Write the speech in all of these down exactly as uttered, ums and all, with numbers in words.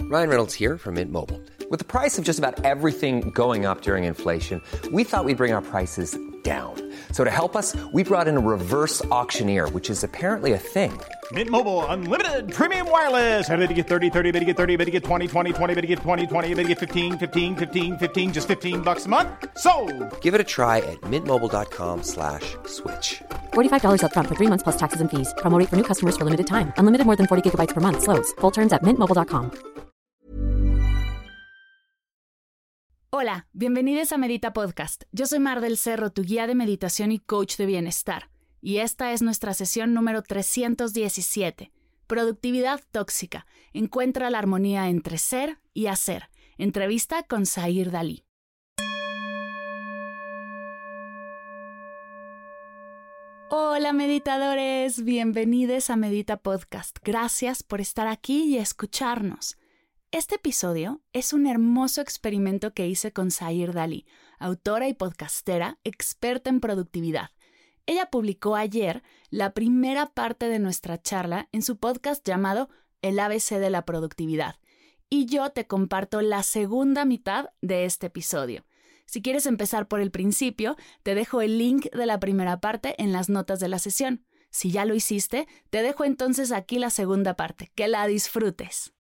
Ryan Reynolds here from Mint Mobile. With the price of just about everything going up during inflation, we thought we'd bring our prices down. So to help us, we brought in a reverse auctioneer, which is apparently a thing. Mint Mobile Unlimited Premium Wireless. How to get thirty, thirty, how to get thirty, how to get twenty, twenty, twenty, how to get twenty, twenty, how to get fifteen, fifteen, fifteen, fifteen, just fifteen bucks a month? Sold! Give it a try at mintmobile.com slash switch. forty-five dollars up front for three months plus taxes and fees. Promo rate for new customers for limited time. Unlimited more than forty gigabytes per month. Slows full terms at mint mobile dot com. Hola, bienvenidos a Medita Podcast. Yo soy Mar del Cerro, tu guía de meditación y coach de bienestar. Y esta es nuestra sesión número trescientos diecisiete. Productividad tóxica. Encuentra la armonía entre ser y hacer. Entrevista con Zahir Dalí. Hola meditadores, bienvenidos a Medita Podcast. Gracias por estar aquí y escucharnos. Este episodio es un hermoso experimento que hice con Zahir Dalí, autora y podcastera experta en productividad. Ella publicó ayer la primera parte de nuestra charla en su podcast llamado El A B C de la Productividad. Y yo te comparto la segunda mitad de este episodio. Si quieres empezar por el principio, te dejo el link de la primera parte en las notas de la sesión. Si ya lo hiciste, te dejo entonces aquí la segunda parte. Que la disfrutes.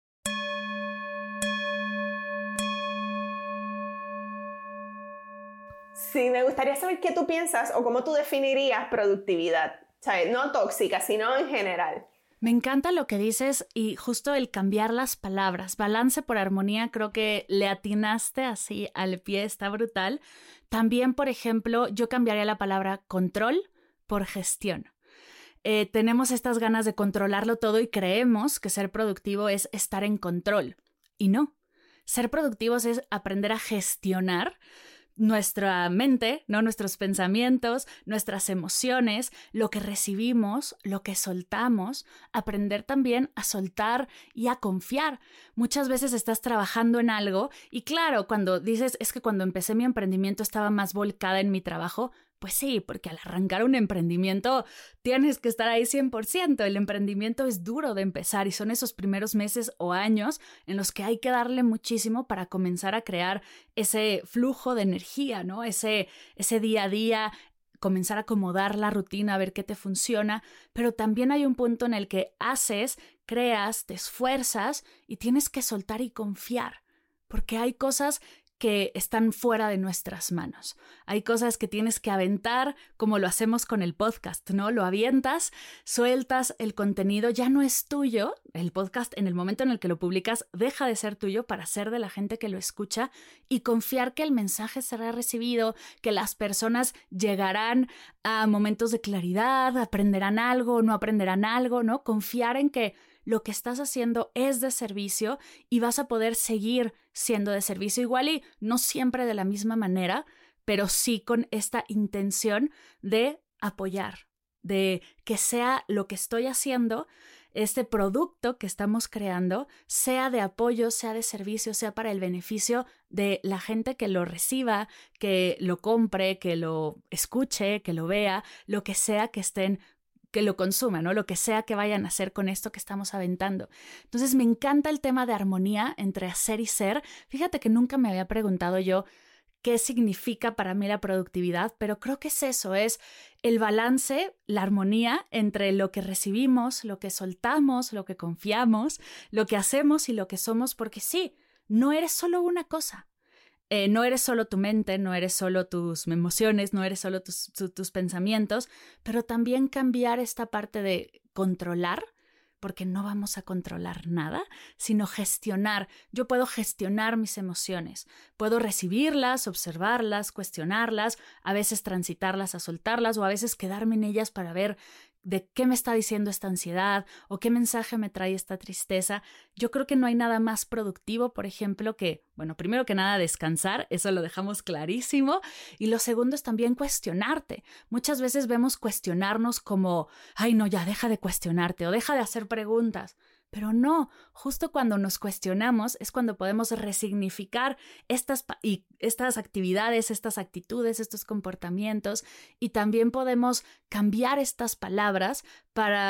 Sí, me gustaría saber qué tú piensas o cómo tú definirías productividad. ¿Sabes? No tóxica, sino en general. Me encanta lo que dices y justo el cambiar las palabras. Balance por armonía, creo que le atinaste así al pie, está brutal. También, por ejemplo, yo cambiaría la palabra control por gestión. Eh, tenemos estas ganas de controlarlo todo y creemos que ser productivo es estar en control. Y no. Ser productivos es aprender a gestionar nuestra mente, ¿no? Nuestros pensamientos, nuestras emociones, lo que recibimos, lo que soltamos, aprender también a soltar y a confiar. Muchas veces estás trabajando en algo y claro, cuando dices, es que cuando empecé mi emprendimiento estaba más volcada en mi trabajo, pues sí, porque al arrancar un emprendimiento tienes que estar ahí cien por ciento. El emprendimiento es duro de empezar y son esos primeros meses o años en los que hay que darle muchísimo para comenzar a crear ese flujo de energía, ¿no? Ese, ese día a día, comenzar a acomodar la rutina, a ver qué te funciona, pero también hay un punto en el que haces, creas, te esfuerzas y tienes que soltar y confiar, porque hay cosas que están fuera de nuestras manos. Hay cosas que tienes que aventar, como lo hacemos con el podcast, ¿no? Lo avientas, sueltas el contenido, ya no es tuyo. El podcast, en el momento en el que lo publicas, deja de ser tuyo para ser de la gente que lo escucha y confiar que el mensaje será recibido, que las personas llegarán a momentos de claridad, aprenderán algo, no aprenderán algo, ¿no? Confiar en que lo que estás haciendo es de servicio y vas a poder seguir siendo de servicio igual y no siempre de la misma manera, pero sí con esta intención de apoyar, de que sea lo que estoy haciendo, este producto que estamos creando, sea de apoyo, sea de servicio, sea para el beneficio de la gente que lo reciba, que lo compre, que lo escuche, que lo vea, lo que sea que estén que lo consuman, ¿no? Lo que sea que vayan a hacer con esto que estamos aventando. Entonces me encanta el tema de armonía entre hacer y ser. Fíjate que nunca me había preguntado yo qué significa para mí la productividad, pero creo que es eso, es el balance, la armonía entre lo que recibimos, lo que soltamos, lo que confiamos, lo que hacemos y lo que somos, porque sí, no eres solo una cosa. Eh, no eres solo tu mente, no eres solo tus emociones, no eres solo tus, tu, tus pensamientos, pero también cambiar esta parte de controlar, porque no vamos a controlar nada, sino gestionar. Yo puedo gestionar mis emociones, puedo recibirlas, observarlas, cuestionarlas, a veces transitarlas a soltarlas o a veces quedarme en ellas para ver de qué me está diciendo esta ansiedad o qué mensaje me trae esta tristeza. Yo creo que no hay nada más productivo, por ejemplo, que, bueno, primero que nada descansar, eso lo dejamos clarísimo, y lo segundo es también cuestionarte. Muchas veces vemos cuestionarnos como, ay no, ya deja de cuestionarte o deja de hacer preguntas. Pero no, justo cuando nos cuestionamos es cuando podemos resignificar estas, y estas actividades, estas actitudes, estos comportamientos, y también podemos cambiar estas palabras para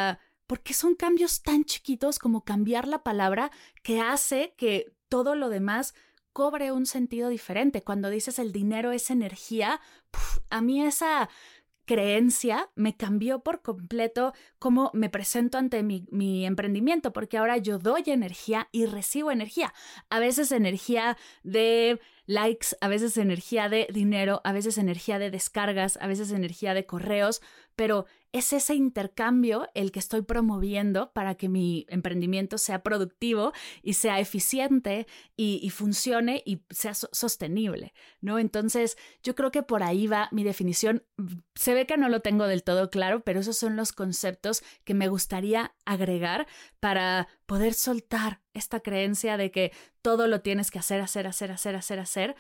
porque son cambios tan chiquitos como cambiar la palabra que hace que todo lo demás cobre un sentido diferente. Cuando dices el dinero es energía, puf, a mí esa creencia me cambió por completo cómo me presento ante mi, mi emprendimiento, porque ahora yo doy energía y recibo energía. A veces energía de likes, a veces energía de dinero, a veces energía de descargas, a veces energía de correos, pero es ese intercambio el que estoy promoviendo para que mi emprendimiento sea productivo y sea eficiente y, y funcione y sea so- sostenible, ¿no? Entonces, yo creo que por ahí va mi definición. Se ve que no lo tengo del todo claro, pero esos son los conceptos que me gustaría agregar para poder soltar esta creencia de que todo lo tienes que hacer, hacer, hacer, hacer, hacer, hacer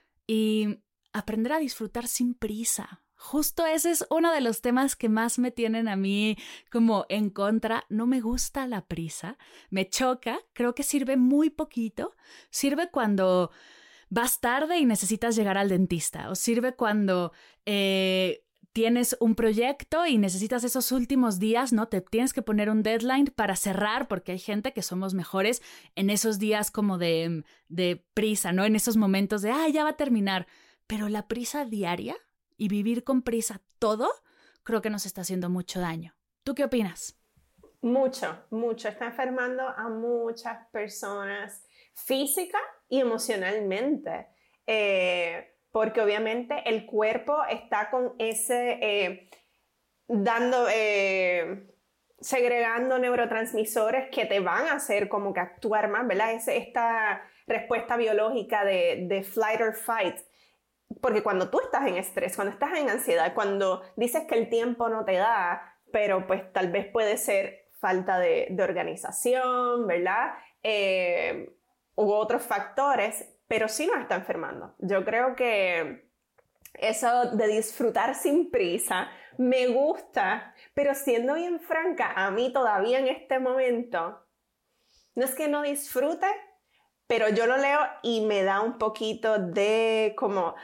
y aprender a disfrutar sin prisa. Justo ese es uno de los temas que más me tienen a mí como en contra. No me gusta la prisa, me choca, creo que sirve muy poquito. Sirve cuando vas tarde y necesitas llegar al dentista, o sirve cuando eh, tienes un proyecto y necesitas esos últimos días, ¿no? Te tienes que poner un deadline para cerrar, porque hay gente que somos mejores en esos días como de, de prisa, ¿no? En esos momentos de, ah, ya va a terminar. Pero la prisa diaria y vivir con prisa todo, creo que nos está haciendo mucho daño. ¿Tú qué opinas? Mucho, mucho. Está enfermando a muchas personas física y emocionalmente. Eh, porque obviamente el cuerpo está con ese, eh, dando, eh, segregando neurotransmisores que te van a hacer como que actuar más, ¿verdad? Es esta respuesta biológica de, de flight or fight. Porque cuando tú estás en estrés, cuando estás en ansiedad, cuando dices que el tiempo no te da, pero pues tal vez puede ser falta de, de organización, ¿verdad? Eh, u otros factores, pero sí nos está enfermando. Yo creo que eso de disfrutar sin prisa me gusta, pero siendo bien franca, a mí todavía en este momento, no es que no disfrute, pero yo lo leo y me da un poquito de como,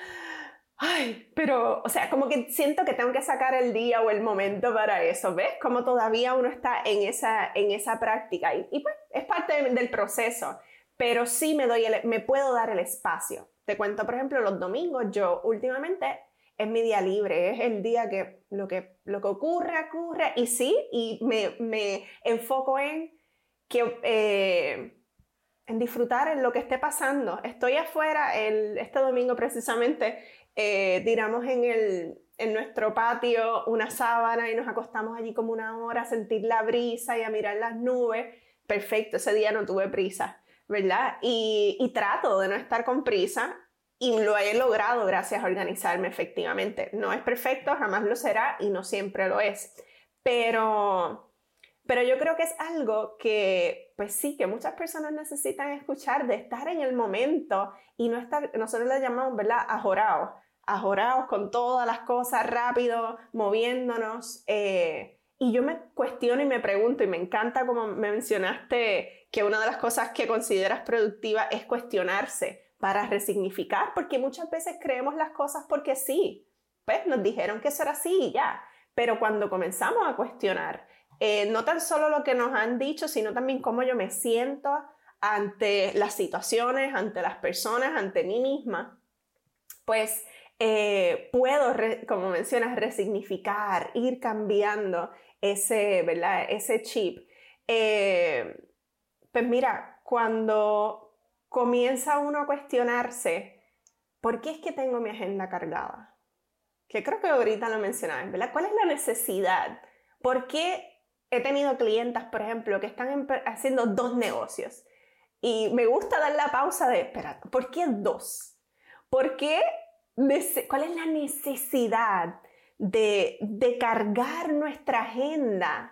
ay, pero, o sea, como que siento que tengo que sacar el día o el momento para eso, ¿ves? Como todavía uno está en esa, en esa práctica y, y pues es parte de, del proceso, pero sí me, doy el, me puedo dar el espacio. Te cuento, por ejemplo, los domingos, yo últimamente es mi día libre, es el día que lo que, lo que ocurre, ocurre, y sí, y me, me enfoco en que... Eh, en disfrutar en lo que esté pasando. Estoy afuera, el, este domingo precisamente, eh, tiramos en, el, en nuestro patio una sábana y nos acostamos allí como una hora a sentir la brisa y a mirar las nubes. Perfecto, ese día no tuve prisa, ¿verdad? Y, y trato de no estar con prisa y lo he logrado gracias a organizarme efectivamente. No es perfecto, jamás lo será y no siempre lo es. Pero... Pero yo creo que es algo que, pues sí, que muchas personas necesitan escuchar, de estar en el momento y no estar, nosotros le llamamos, ¿verdad?, ajorados, ajorados con todas las cosas rápido, moviéndonos. Eh, y yo me cuestiono y me pregunto, y me encanta como me mencionaste que una de las cosas que consideras productiva es cuestionarse para resignificar, porque muchas veces creemos las cosas porque sí, pues nos dijeron que eso era así y ya. Pero cuando comenzamos a cuestionar, Eh, no tan solo lo que nos han dicho, sino también cómo yo me siento ante las situaciones, ante las personas, ante mí misma, pues eh, puedo, re, como mencionas, resignificar, ir cambiando ese, ¿verdad?, ese chip. Eh, pues mira, cuando comienza uno a cuestionarse, ¿por qué es que tengo mi agenda cargada? Que creo que ahorita lo mencionabas, ¿verdad? ¿Cuál es la necesidad? ¿Por qué he tenido clientas, por ejemplo, que están haciendo dos negocios? Y me gusta dar la pausa de, espera, ¿por qué dos? ¿Por qué? ¿Cuál es la necesidad de, de cargar nuestra agenda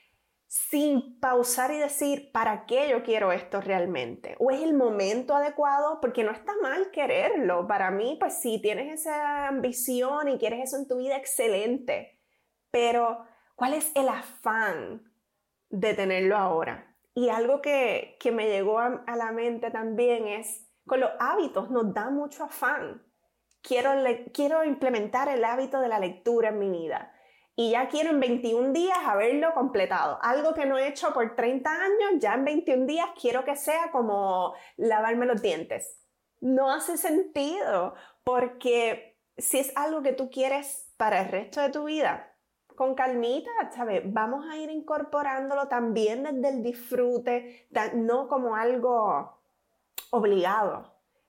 sin pausar y decir, ¿para qué yo quiero esto realmente? ¿O es el momento adecuado? Porque no está mal quererlo. Para mí, pues si tienes esa ambición y quieres eso en tu vida, excelente. Pero ¿cuál es el afán de tenerlo ahora? Y algo que, que me llegó a, a la mente también es, con los hábitos nos da mucho afán. Quiero, le, quiero implementar el hábito de la lectura en mi vida. y ya quiero en veintiún días haberlo completado. Algo que no he hecho por treinta años, ya en veintiún días quiero que sea como lavarme los dientes. No hace sentido, porque si es algo que tú quieres para el resto de tu vida, con calmita, ¿sabes? Vamos a ir incorporándolo también desde el disfrute, no como algo obligado.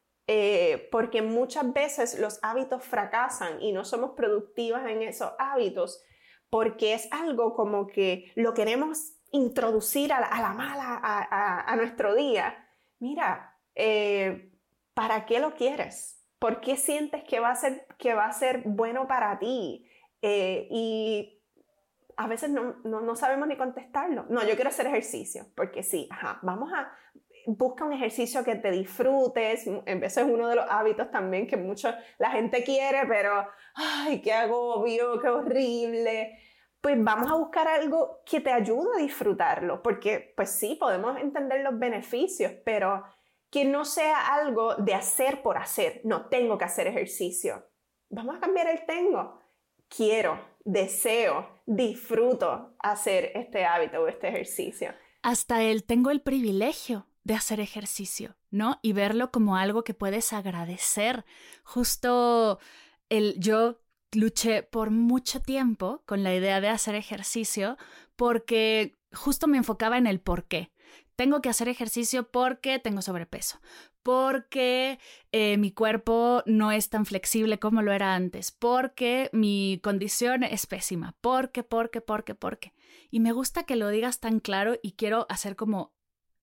Eh, porque muchas veces los hábitos fracasan y no somos productivas en esos hábitos porque es algo como que lo queremos introducir a la, a la mala a, a, a nuestro día. Mira, eh, ¿para qué lo quieres? ¿Por qué sientes que va a ser, que va a ser bueno para ti? Eh, y a veces no, no, no sabemos ni contestarlo. No, yo quiero hacer ejercicio, porque sí, ajá, vamos a... Busca un ejercicio que te disfrutes. Eso es uno de los hábitos también que mucho la gente quiere, pero ¡ay, qué agobio, qué horrible! Pues vamos a buscar algo que te ayude a disfrutarlo, porque pues sí, podemos entender los beneficios, pero que no sea algo de hacer por hacer. No, tengo que hacer ejercicio. Vamos a cambiar el tengo. Quiero, deseo, disfruto hacer este hábito o este ejercicio. Hasta el tengo el privilegio de hacer ejercicio, ¿no? Y verlo como algo que puedes agradecer. Justo el, yo luché por mucho tiempo con la idea de hacer ejercicio porque justo me enfocaba en el por qué. Tengo que hacer ejercicio porque tengo sobrepeso, porque eh, mi cuerpo no es tan flexible como lo era antes, porque mi condición es pésima, porque, porque, porque, porque. Y me gusta que lo digas tan claro y quiero hacer como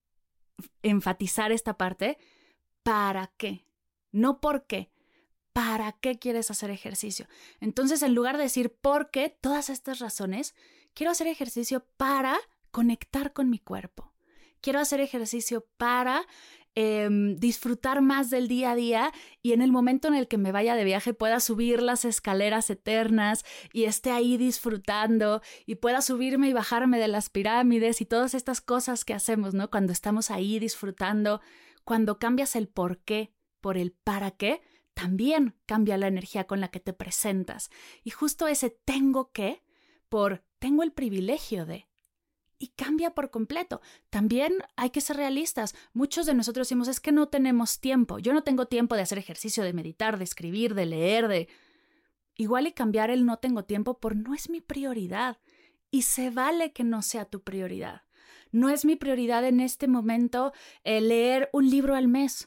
enfatizar esta parte. ¿Para qué? No por qué. ¿Para qué quieres hacer ejercicio? Entonces, en lugar de decir por qué, todas estas razones, quiero hacer ejercicio para conectar con mi cuerpo. Quiero hacer ejercicio para eh, disfrutar más del día a día y en el momento en el que me vaya de viaje pueda subir las escaleras eternas y esté ahí disfrutando y pueda subirme y bajarme de las pirámides y todas estas cosas que hacemos, ¿no? Cuando estamos ahí disfrutando, cuando cambias el por qué por el para qué, también cambia la energía con la que te presentas. Y justo ese tengo que por tengo el privilegio de... Y cambia por completo. También hay que ser realistas. Muchos de nosotros decimos, es que no tenemos tiempo. Yo no tengo tiempo de hacer ejercicio, de meditar, de escribir, de leer, de... Igual y cambiar el no tengo tiempo por no es mi prioridad. Y se vale que no sea tu prioridad. No es mi prioridad en este momento eh, leer un libro al mes.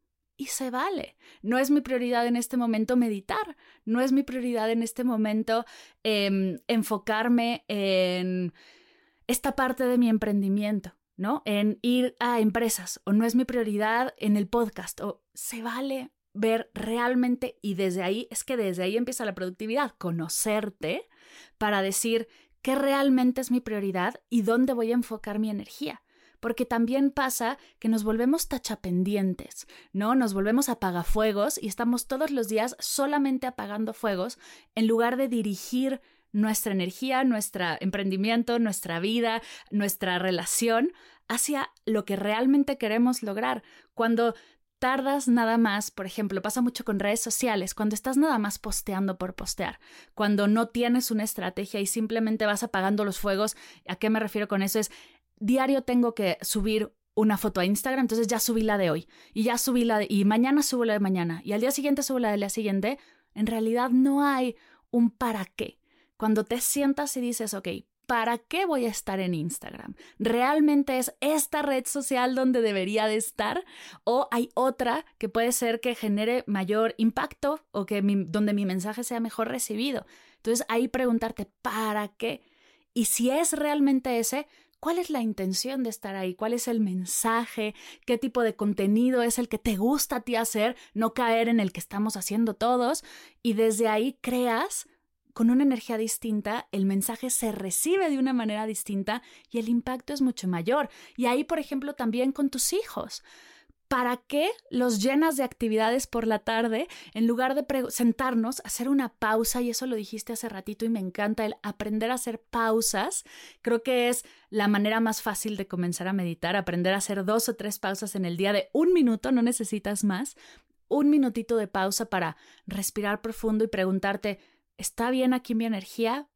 Y se vale. No es mi prioridad en este momento meditar. No es mi prioridad en este momento eh, enfocarme en... esta parte de mi emprendimiento, ¿no? En ir a empresas, o no es mi prioridad en el podcast, o se vale ver realmente, y desde ahí, es que desde ahí empieza la productividad, conocerte para decir qué realmente es mi prioridad y dónde voy a enfocar mi energía. Porque también pasa que nos volvemos tachapendientes, ¿no? Nos volvemos apagafuegos y estamos todos los días solamente apagando fuegos en lugar de dirigir nuestra energía, nuestro emprendimiento, nuestra vida, nuestra relación hacia lo que realmente queremos lograr. Cuando tardas nada más, por ejemplo, pasa mucho con redes sociales, cuando estás nada más posteando por postear, cuando no tienes una estrategia y simplemente vas apagando los fuegos. ¿A qué me refiero con eso? Es diario tengo que subir una foto a Instagram, entonces ya subí la de hoy y ya subí la de, y mañana subo la de mañana y al día siguiente subo la del día siguiente. En realidad no hay un para qué. Cuando te sientas y dices, ok, ¿para qué voy a estar en Instagram? ¿Realmente es esta red social donde debería de estar? ¿O hay otra que puede ser que genere mayor impacto o que mi, donde mi mensaje sea mejor recibido? Entonces ahí preguntarte, ¿para qué? Y si es realmente ese, ¿cuál es la intención de estar ahí? ¿Cuál es el mensaje? ¿Qué tipo de contenido es el que te gusta a ti hacer? No caer en el que estamos haciendo todos. Y desde ahí creas... con una energía distinta, el mensaje se recibe de una manera distinta y el impacto es mucho mayor. Y ahí, por ejemplo, también con tus hijos. ¿Para qué los llenas de actividades por la tarde en lugar de pre- sentarnos, hacer una pausa? Y eso lo dijiste hace ratito y me encanta, el aprender a hacer pausas. Creo que es la manera más fácil de comenzar a meditar, aprender a hacer dos o tres pausas en el día de un minuto, no necesitas más. Un minutito de pausa para respirar profundo y preguntarte, ¿está bien aquí mi energía? ¿O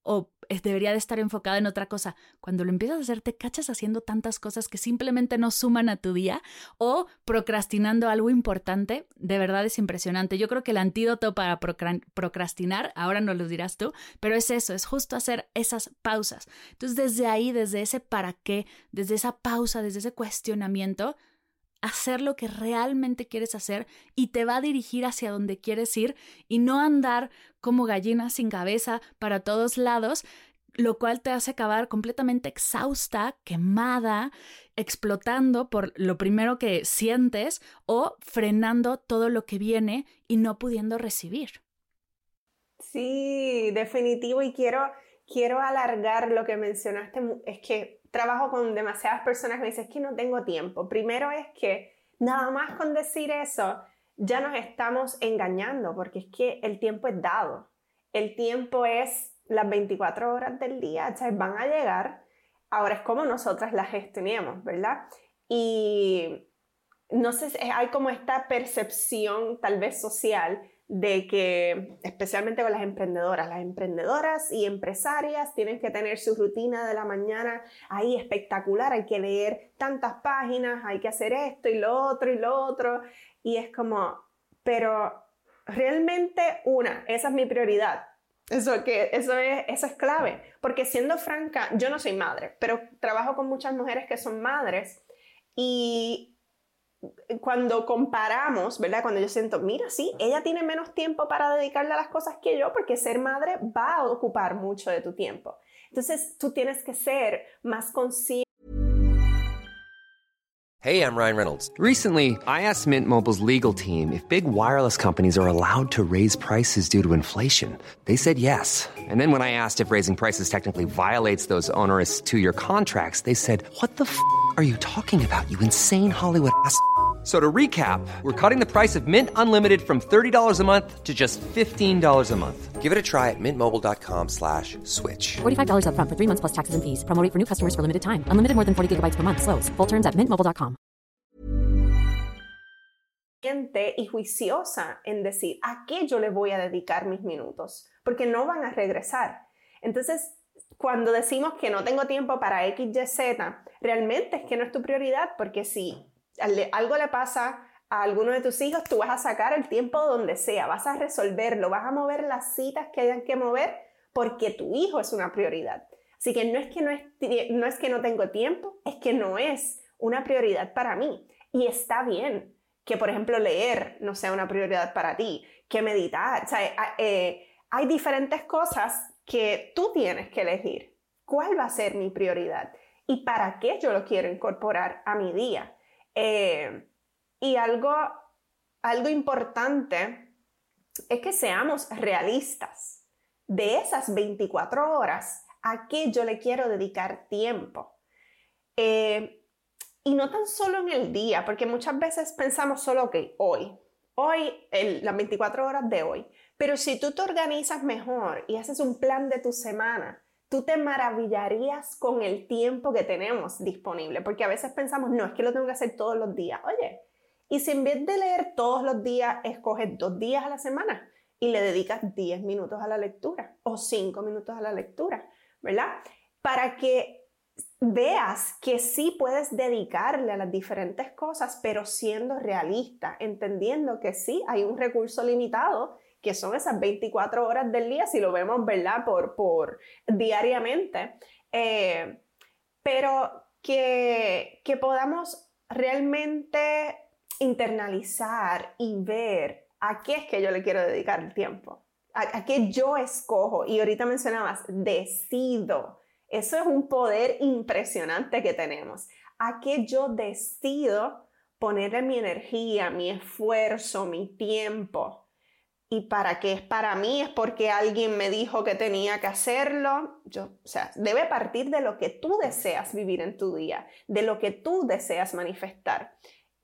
debería de estar enfocada en otra cosa. Cuando lo empiezas a hacer, te cachas haciendo tantas cosas que simplemente no suman a tu día o procrastinando algo importante. De verdad es impresionante. Yo creo que el antídoto para procrastinar, ahora nos lo dirás tú, pero es eso, es justo hacer esas pausas. Entonces, desde ahí, desde ese para qué, desde esa pausa, desde ese cuestionamiento, hacer lo que realmente quieres hacer y te va a dirigir hacia donde quieres ir y no andar como gallina sin cabeza para todos lados, lo cual te hace acabar completamente exhausta, quemada, explotando por lo primero que sientes o frenando todo lo que viene y no pudiendo recibir. Sí, definitivo, y quiero, quiero alargar lo que mencionaste. Es que trabajo con demasiadas personas que me dicen, es que no tengo tiempo. Primero es que nada más con decir eso, ya nos estamos engañando, porque es que el tiempo es dado. El tiempo es las veinticuatro horas del día, o sea, van a llegar. Ahora es como nosotras las gestionemos, ¿verdad? Y no sé, hay como esta percepción tal vez social de que, especialmente con las emprendedoras, las emprendedoras y empresarias tienen que tener su rutina de la mañana ahí espectacular, hay que leer tantas páginas, hay que hacer esto y lo otro y lo otro, y es como, pero realmente una, esa es mi prioridad, eso, que, eso, es, eso es clave, porque siendo franca, yo no soy madre, pero trabajo con muchas mujeres que son madres y cuando comparamos, ¿verdad? Cuando yo siento, mira, sí, ella tiene menos tiempo para dedicarle a las cosas que yo, porque ser madre va a ocupar mucho de tu tiempo. Entonces, tú tienes que ser más consciente. Hey, I'm Ryan Reynolds. Recently, I asked Mint Mobile's legal team if big wireless companies are allowed to raise prices due to inflation. They said yes. And then when I asked if raising prices technically violates those onerous two-year contracts, they said, what the f*** are you talking about, you insane Hollywood ass f- So to recap, we're cutting the price of Mint Unlimited from thirty dollars a month to just fifteen dollars a month. Give it a try at mintmobile.com slash switch. forty-five dollars up front for three months plus taxes and fees. Promo rate for new customers for limited time. Unlimited more than forty gigabytes per month. Slows full terms at mint mobile dot com. Y juiciosa en decir a qué yo le voy a dedicar mis minutos, porque no van a regresar. Entonces, cuando decimos que no tengo tiempo para X, Y, Z, realmente es que no es tu prioridad, porque si algo le pasa a alguno de tus hijos, tú vas a sacar el tiempo donde sea, vas a resolverlo, vas a mover las citas que hayan que mover, porque tu hijo es una prioridad. Así que no es que no, es, no es que no tengo tiempo, es que no es una prioridad para mí. Y está bien que, por ejemplo, leer no sea una prioridad para ti, que meditar. O sea, eh, hay diferentes cosas que tú tienes que elegir. ¿Cuál va a ser mi prioridad? ¿Y para qué yo lo quiero incorporar a mi día? Eh, y algo, algo importante es que seamos realistas. De esas veinticuatro horas, ¿a qué yo le quiero dedicar tiempo? Eh, y no tan solo en el día, porque muchas veces pensamos solo, ok, hoy, hoy, el, las veinticuatro horas de hoy. Pero si tú te organizas mejor y haces un plan de tu semana, tú te maravillarías con el tiempo que tenemos disponible, porque a veces pensamos, no, es que lo tengo que hacer todos los días. Oye, y si en vez de leer todos los días, escoges dos días a la semana y le dedicas diez minutos a la lectura o cinco minutos a la lectura, ¿verdad? Para que veas que sí puedes dedicarle a las diferentes cosas, pero siendo realista, entendiendo que sí hay un recurso limitado, que son esas veinticuatro horas del día, si lo vemos, ¿verdad?, por, por diariamente, eh, pero que, que podamos realmente internalizar y ver a qué es que yo le quiero dedicar el tiempo, a, a qué yo escojo. Y ahorita mencionabas, decido. Eso es un poder impresionante que tenemos. ¿A qué yo decido ponerle mi energía, mi esfuerzo, mi tiempo? ¿Y para qué es para mí? ¿Es porque alguien me dijo que tenía que hacerlo? Yo, o sea, debe partir de lo que tú deseas vivir en tu día, de lo que tú deseas manifestar.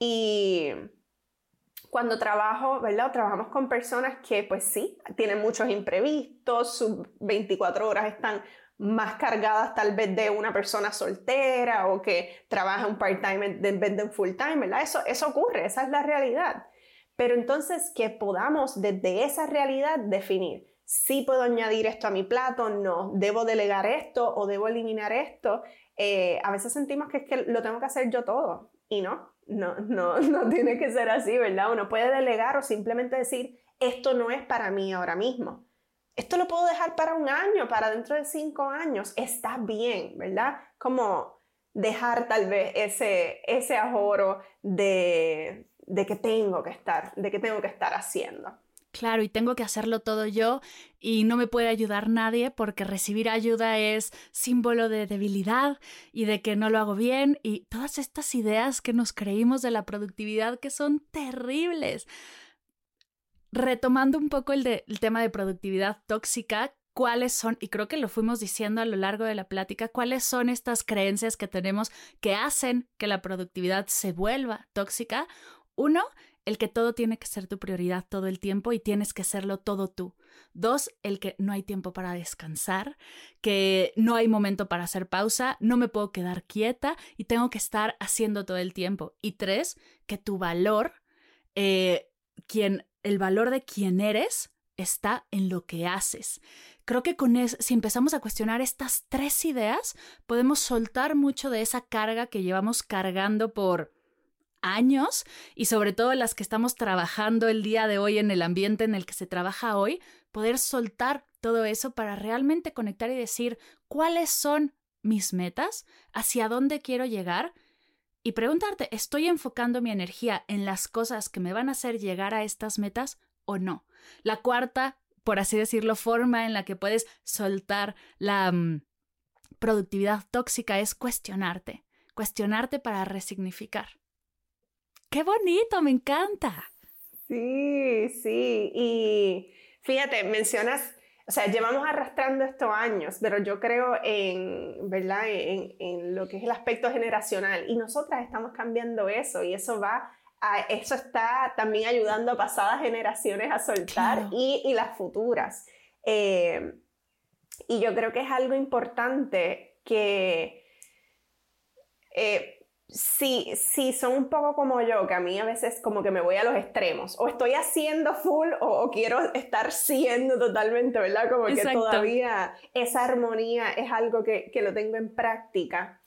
Y cuando trabajo, ¿verdad? Trabajamos con personas que, pues sí, tienen muchos imprevistos, sus veinticuatro horas están más cargadas tal vez de una persona soltera o que trabaja un part-time en vez de un full-time, ¿verdad? Eso, eso ocurre, esa es la realidad. Pero entonces que podamos desde esa realidad definir, sí puedo añadir esto a mi plato, no, debo delegar esto o debo eliminar esto. Eh, a veces sentimos que es que lo tengo que hacer yo todo y no, no, no, no tiene que ser así, ¿verdad? Uno puede delegar o simplemente decir, esto no es para mí ahora mismo. Esto lo puedo dejar para un año, para dentro de cinco años. Está bien, ¿verdad? Como dejar tal vez ese, ese ajoro de, de que tengo que estar, de que tengo que estar haciendo. Claro, y tengo que hacerlo todo yo y no me puede ayudar nadie porque recibir ayuda es símbolo de debilidad y de que no lo hago bien y todas estas ideas que nos creímos de la productividad que son terribles. Retomando un poco el, de, el tema de productividad tóxica, ¿cuáles son? Y creo que lo fuimos diciendo a lo largo de la plática, ¿cuáles son estas creencias que tenemos que hacen que la productividad se vuelva tóxica? Uno, el que todo tiene que ser tu prioridad todo el tiempo y tienes que serlo todo tú. Dos, el que no hay tiempo para descansar, que no hay momento para hacer pausa, no me puedo quedar quieta y tengo que estar haciendo todo el tiempo. Y tres, que tu valor, eh, quien, el valor de quién eres está en lo que haces. Creo que con eso, si empezamos a cuestionar estas tres ideas, podemos soltar mucho de esa carga que llevamos cargando por años y sobre todo las que estamos trabajando el día de hoy en el ambiente en el que se trabaja hoy, poder soltar todo eso para realmente conectar y decir cuáles son mis metas, hacia dónde quiero llegar y preguntarte, ¿estoy enfocando mi energía en las cosas que me van a hacer llegar a estas metas o no? La cuarta, por así decirlo, forma en la que puedes soltar la um, productividad tóxica es cuestionarte, cuestionarte para resignificar. ¡Qué bonito! ¡Me encanta! Sí, sí. Y fíjate, mencionas, o sea, llevamos arrastrando estos años, pero yo creo en, ¿verdad? En, en lo que es el aspecto generacional. Y nosotras estamos cambiando eso y eso va a, eso está también ayudando a pasadas generaciones a soltar Claro. y, y las futuras. Eh, y yo creo que es algo importante que... Eh, Sí, sí, son un poco como yo, que a mí a veces como que me voy a los extremos. O estoy haciendo full o, o quiero estar siendo totalmente, ¿verdad? Como Exacto. que todavía esa armonía es algo que, que lo tengo en práctica.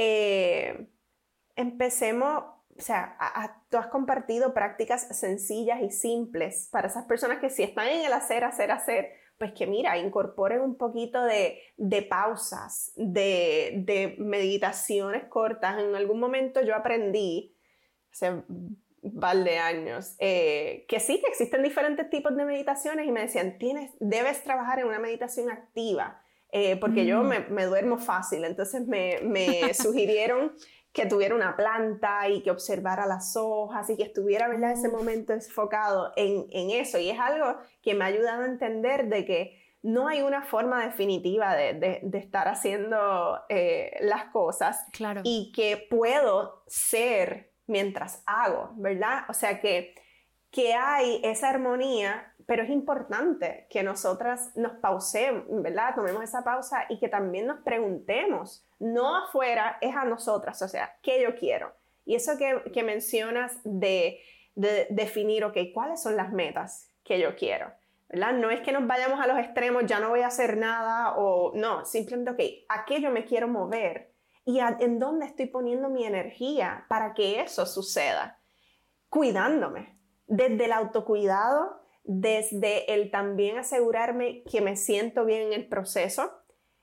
Eh, empecemos, o sea, a, a, tú has compartido prácticas sencillas y simples para esas personas que si están en el hacer, hacer, hacer, pues que mira, incorporen un poquito de, de pausas, de, de meditaciones cortas. En algún momento yo aprendí, hace un par de años, eh, que sí, que existen diferentes tipos de meditaciones y me decían, tienes, debes trabajar en una meditación activa, eh, porque mm. yo me, me duermo fácil, entonces me, me sugirieron que tuviera una planta y que observara las hojas y que estuviera, ¿verdad?, ese momento enfocado en, en eso. Y es algo que me ha ayudado a entender de que no hay una forma definitiva de, de, de estar haciendo eh, las cosas. Claro. Y que puedo ser mientras hago, ¿verdad? O sea, que, que hay esa armonía, pero es importante que nosotras nos pausemos, ¿verdad? Tomemos esa pausa y que también nos preguntemos, no afuera, es a nosotras, o sea, ¿qué yo quiero? Y eso que, que mencionas de, de definir, ok, ¿cuáles son las metas que yo quiero? ¿Verdad? No es que nos vayamos a los extremos, ya no voy a hacer nada, o no, simplemente, ok, ¿a qué yo me quiero mover? ¿Y a, en dónde estoy poniendo mi energía para que eso suceda? Cuidándome, desde el autocuidado, desde el también asegurarme que me siento bien en el proceso.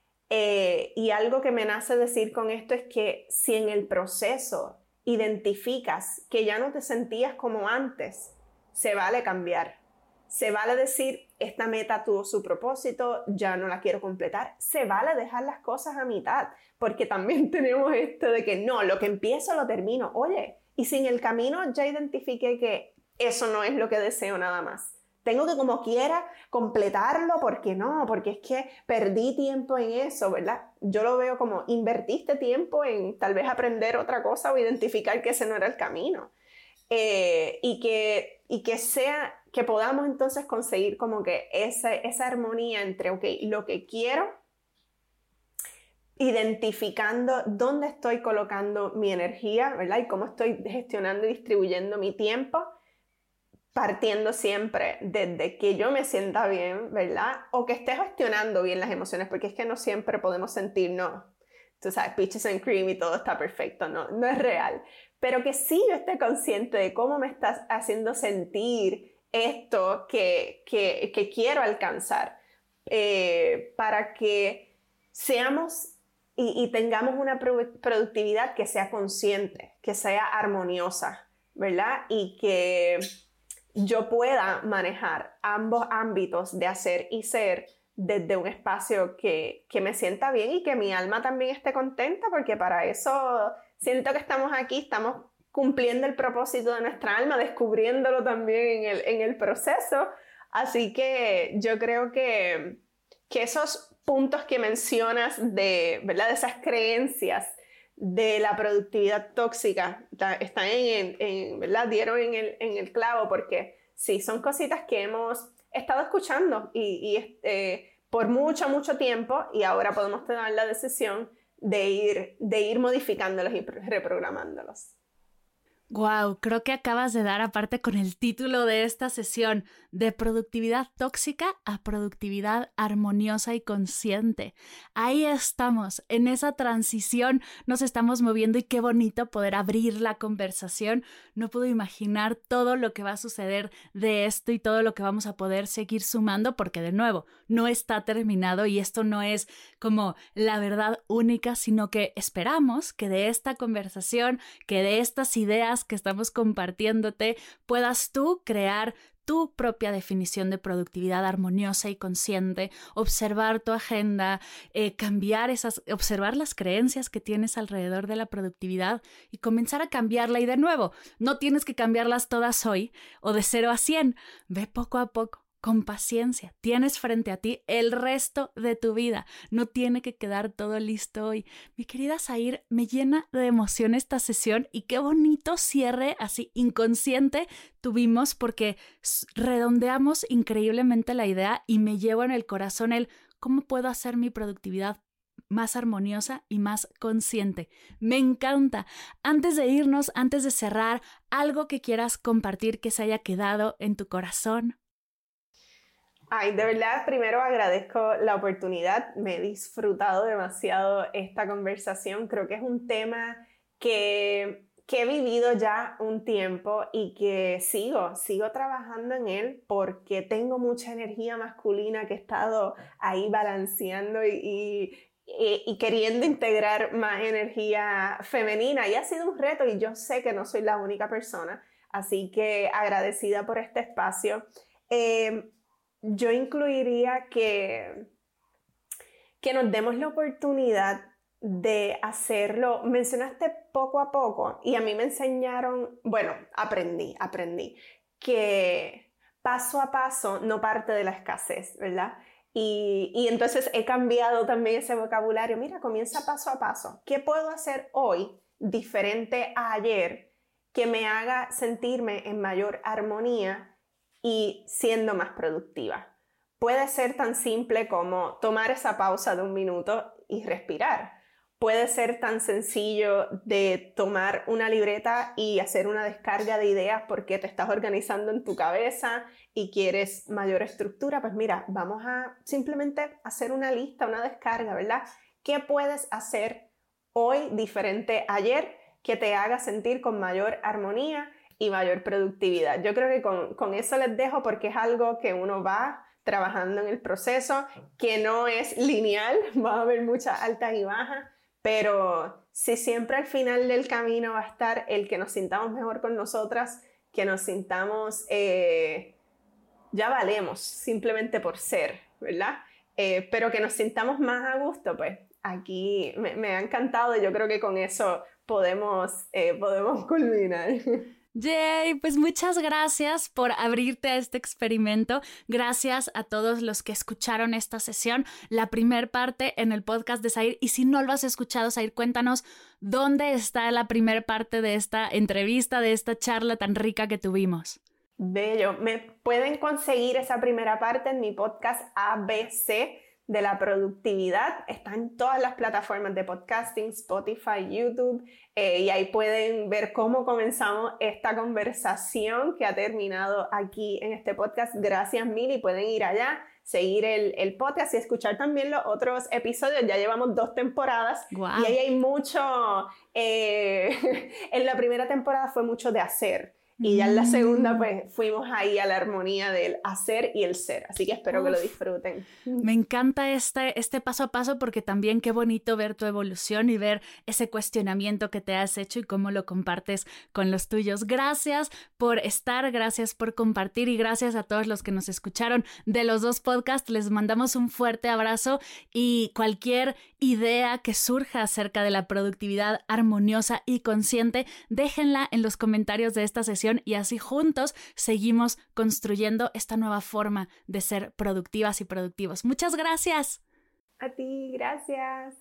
Eh, y algo que me nace decir con esto es que si en el proceso identificas que ya no te sentías como antes, se vale cambiar. Se vale decir, esta meta tuvo su propósito, ya no la quiero completar. Se vale dejar las cosas a mitad, porque también tenemos esto de que no, lo que empiezo lo termino. Oye, y si en el camino ya identifiqué que eso no es lo que deseo nada más, tengo que como quiera completarlo, porque no, porque es que perdí tiempo en eso, ¿verdad? Yo lo veo como invertiste tiempo en tal vez aprender otra cosa o identificar que ese no era el camino. Eh, y, que, y que sea, que podamos entonces conseguir como que esa, esa armonía entre, ok, lo que quiero, identificando dónde estoy colocando mi energía, ¿verdad? Y cómo estoy gestionando y distribuyendo mi tiempo, partiendo siempre desde que yo me sienta bien, ¿verdad? O que esté gestionando bien las emociones, porque es que no siempre podemos sentir, no, tú sabes, peaches and cream y todo está perfecto, no, no es real. Pero que sí yo esté consciente de cómo me estás haciendo sentir esto que, que, que quiero alcanzar, eh, para que seamos y, y tengamos una pro- productividad que sea consciente, que sea armoniosa, ¿verdad? Y que yo pueda manejar ambos ámbitos de hacer y ser desde un espacio que, que me sienta bien y que mi alma también esté contenta, porque para eso siento que estamos aquí, estamos cumpliendo el propósito de nuestra alma, descubriéndolo también en el, en el proceso. Así que yo creo que, que esos puntos que mencionas de, ¿verdad? De esas creencias de la productividad tóxica están en, en, ¿verdad? Dieron en el, en el clavo, porque sí, son cositas que hemos estado escuchando y, y eh, por mucho, mucho tiempo, y ahora podemos tomar la decisión de ir, de ir modificándolos y reprogramándolos. Wow, creo que acabas de dar, aparte con el título de esta sesión, de productividad tóxica a productividad armoniosa y consciente. Ahí estamos, en esa transición nos estamos moviendo y qué bonito poder abrir la conversación. No puedo imaginar todo lo que va a suceder de esto y todo lo que vamos a poder seguir sumando, porque de nuevo, no está terminado y esto no es como la verdad única, sino que esperamos que de esta conversación, que de estas ideas que estamos compartiéndote, puedas tú crear tu propia definición de productividad armoniosa y consciente, observar tu agenda, eh, cambiar esas, observar las creencias que tienes alrededor de la productividad y comenzar a cambiarla. Y de nuevo, no tienes que cambiarlas todas hoy o de cero a cien, ve poco a poco. Con paciencia, tienes frente a ti el resto de tu vida, no tiene que quedar todo listo hoy. Mi querida Zair, me llena de emoción esta sesión y qué bonito cierre así inconsciente tuvimos, porque redondeamos increíblemente la idea y me llevo en el corazón el cómo puedo hacer mi productividad más armoniosa y más consciente. Me encanta. Antes de irnos, antes de cerrar, algo que quieras compartir que se haya quedado en tu corazón. Ay, de verdad, primero agradezco la oportunidad, me he disfrutado demasiado esta conversación, creo que es un tema que, que he vivido ya un tiempo y que sigo, sigo trabajando en él porque tengo mucha energía masculina que he estado ahí balanceando y, y, y, y queriendo integrar más energía femenina, y ha sido un reto y yo sé que no soy la única persona, así que agradecida por este espacio. Eh, Yo incluiría que, que nos demos la oportunidad de hacerlo. Mencionaste poco a poco y a mí me enseñaron, bueno, aprendí, aprendí que paso a paso no parte de la escasez, ¿verdad? Y, y entonces he cambiado también ese vocabulario. Mira, comienza paso a paso. ¿Qué puedo hacer hoy diferente a ayer que me haga sentirme en mayor armonía y siendo más productiva? Puede ser tan simple como tomar esa pausa de un minuto y respirar. Puede ser tan sencillo de tomar una libreta y hacer una descarga de ideas porque te estás organizando en tu cabeza y quieres mayor estructura. Pues mira, vamos a simplemente hacer una lista, una descarga, ¿verdad? ¿Qué puedes hacer hoy diferente a ayer que te haga sentir con mayor armonía y mayor productividad? Yo creo que con, con eso les dejo, porque es algo que uno va trabajando en el proceso, que no es lineal, va a haber muchas altas y bajas, pero si siempre al final del camino va a estar el que nos sintamos mejor con nosotras, que nos sintamos, eh, ya valemos simplemente por ser, ¿verdad? Eh, pero que nos sintamos más a gusto, pues aquí me, me ha encantado y yo creo que con eso podemos, eh, podemos culminar. Yay, pues muchas gracias por abrirte a este experimento. Gracias a todos los que escucharon esta sesión, la primer parte en el podcast de Zair. Y si no lo has escuchado, Zair, cuéntanos dónde está la primer parte de esta entrevista, de esta charla tan rica que tuvimos. Bello. Me pueden conseguir esa primera parte en mi podcast A B C de la productividad. Está en todas las plataformas de podcasting, Spotify, YouTube, eh, y ahí pueden ver cómo comenzamos esta conversación que ha terminado aquí en este podcast. Gracias mil, y pueden ir allá, seguir el, el podcast y escuchar también los otros episodios. Ya llevamos dos temporadas. Wow. Y ahí hay mucho, eh, en la primera temporada fue mucho de hacer. Y ya en la segunda, pues, fuimos ahí a la armonía del hacer y el ser. Así que espero Uf, que lo disfruten. Me encanta este, este paso a paso, porque también qué bonito ver tu evolución y ver ese cuestionamiento que te has hecho y cómo lo compartes con los tuyos. Gracias por estar, gracias por compartir, y gracias a todos los que nos escucharon de los dos podcasts. Les mandamos un fuerte abrazo, y cualquier idea que surja acerca de la productividad armoniosa y consciente, déjenla en los comentarios de esta sesión, y así juntos seguimos construyendo esta nueva forma de ser productivas y productivos. Muchas gracias. A ti, gracias.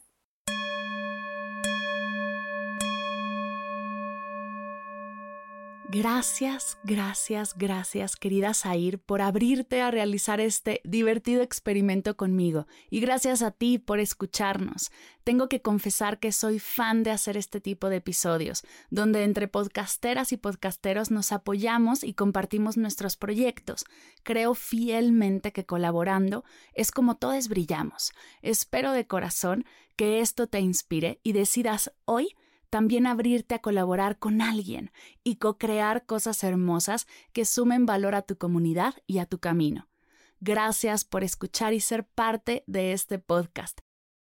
Gracias, gracias, gracias, querida Zair, por abrirte a realizar este divertido experimento conmigo. Y gracias a ti por escucharnos. Tengo que confesar que soy fan de hacer este tipo de episodios, donde entre podcasteras y podcasteros nos apoyamos y compartimos nuestros proyectos. Creo fielmente que colaborando es como todos brillamos. Espero de corazón que esto te inspire y decidas hoy también abrirte a colaborar con alguien y co-crear cosas hermosas que sumen valor a tu comunidad y a tu camino. Gracias por escuchar y ser parte de este podcast.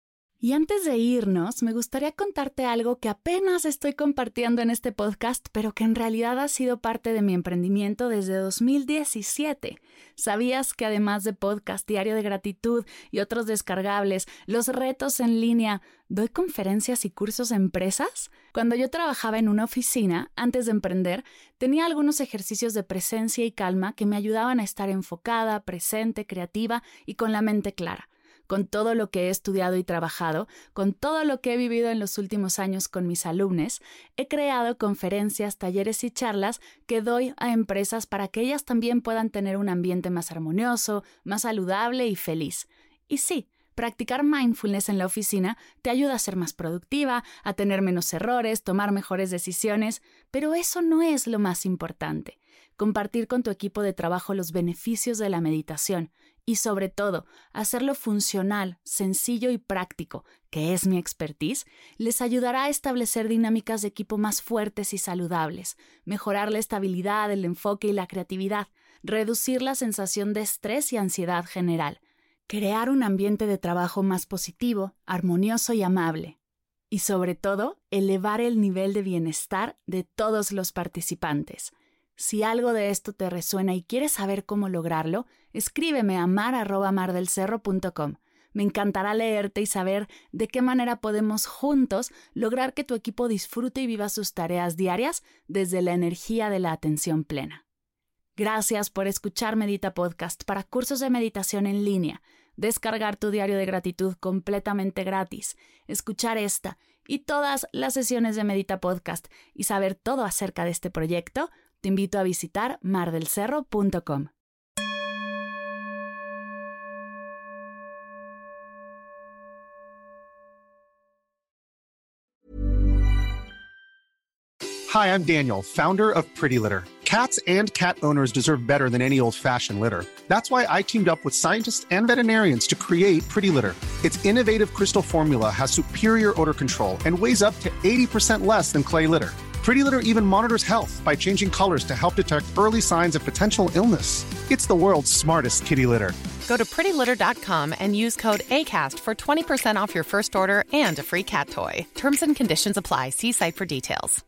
Y antes de irnos, me gustaría contarte algo que apenas estoy compartiendo en este podcast, pero que en realidad ha sido parte de mi emprendimiento desde dos mil diecisiete. ¿Sabías que además de podcast, diario de gratitud y otros descargables, los retos en línea, doy conferencias y cursos a empresas? Cuando yo trabajaba en una oficina, antes de emprender, tenía algunos ejercicios de presencia y calma que me ayudaban a estar enfocada, presente, creativa y con la mente clara. Con todo lo que he estudiado y trabajado, con todo lo que he vivido en los últimos años con mis alumnos, he creado conferencias, talleres y charlas que doy a empresas para que ellas también puedan tener un ambiente más armonioso, más saludable y feliz. Y sí, practicar mindfulness en la oficina te ayuda a ser más productiva, a tener menos errores, tomar mejores decisiones, pero eso no es lo más importante. Compartir con tu equipo de trabajo los beneficios de la meditación y, sobre todo, hacerlo funcional, sencillo y práctico, que es mi expertise, les ayudará a establecer dinámicas de equipo más fuertes y saludables, mejorar la estabilidad, el enfoque y la creatividad, reducir la sensación de estrés y ansiedad general, crear un ambiente de trabajo más positivo, armonioso y amable, y, sobre todo, elevar el nivel de bienestar de todos los participantes. Si algo de esto te resuena y quieres saber cómo lograrlo, escríbeme a mar arroba mardelcerro punto com. Me encantará leerte y saber de qué manera podemos juntos lograr que tu equipo disfrute y viva sus tareas diarias desde la energía de la atención plena. Gracias por escuchar Medita Podcast para cursos de meditación en línea, descargar tu diario de gratitud completamente gratis, escuchar esta y todas las sesiones de Medita Podcast y saber todo acerca de este proyecto. Te invito a visitar mardelcerro punto com. Hi, I'm Daniel, founder of Pretty Litter. Cats and cat owners deserve better than any old-fashioned litter. That's why I teamed up with scientists and veterinarians to create Pretty Litter. Its innovative crystal formula has superior odor control and weighs up to eighty percent less than clay litter. Pretty Litter even monitors health by changing colors to help detect early signs of potential illness. It's the world's smartest kitty litter. Go to pretty litter dot com and use code ACAST for twenty percent off your first order and a free cat toy. Terms and conditions apply. See site for details.